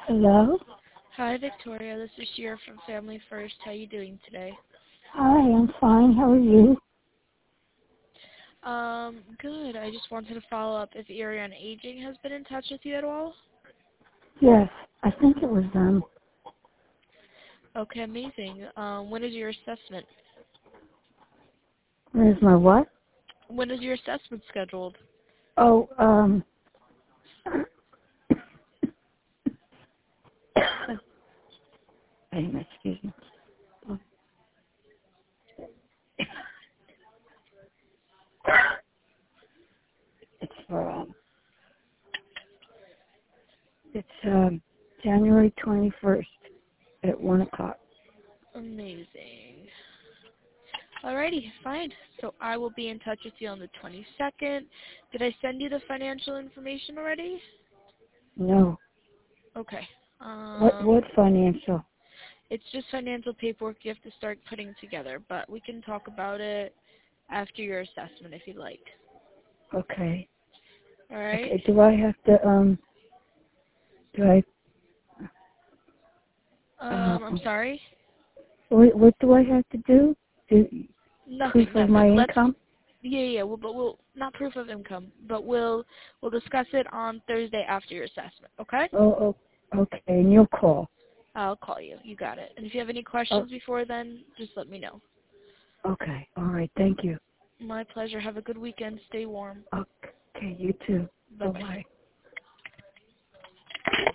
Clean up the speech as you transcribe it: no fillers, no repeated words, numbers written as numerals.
Hello? Hi, Victoria. This is Shira from Family First. How are you doing today? Hi, I'm fine. How are you? Good. I just wanted to follow up if Area on Aging has been in touch with you at all. Yes, I think it was them. Okay, amazing. When is your assessment? Where's my what? When is your assessment scheduled? Oh, excuse me. It's for, January 21st at 1 o'clock. Amazing. Alrighty, fine. So I will be in touch with you on the 22nd. Did I send you the financial information already? No. Okay. What financial? It's just financial paperwork you have to start putting together, but we can talk about it after your assessment if you'd like. Okay. Alright? Okay, do I have to, I'm sorry? what do I have to do? Proof Nothing. of my Let's income? but we'll not proof of income, but we'll discuss it on Thursday after your assessment. Okay? Oh, okay, and you'll call. I'll call you. You got it. And if you have any Oh, questions before then, just let me know. okay, all right, thank you. My pleasure. Have a good weekend. Stay warm. Okay, you too. Bye bye. Bye-bye.